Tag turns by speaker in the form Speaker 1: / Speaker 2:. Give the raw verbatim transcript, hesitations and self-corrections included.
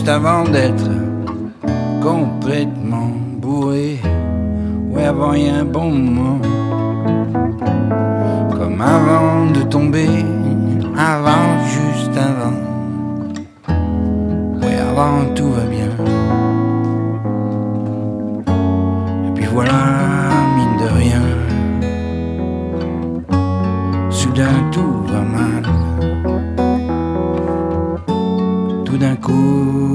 Speaker 1: juste avant d'être complètement bourré. Ouais, avant y a un bon moment, comme avant de tomber, avant, juste avant. Ouais, avant tout va bien. Et puis voilà, mine de rien, soudain tout va mal. Tout d'un coup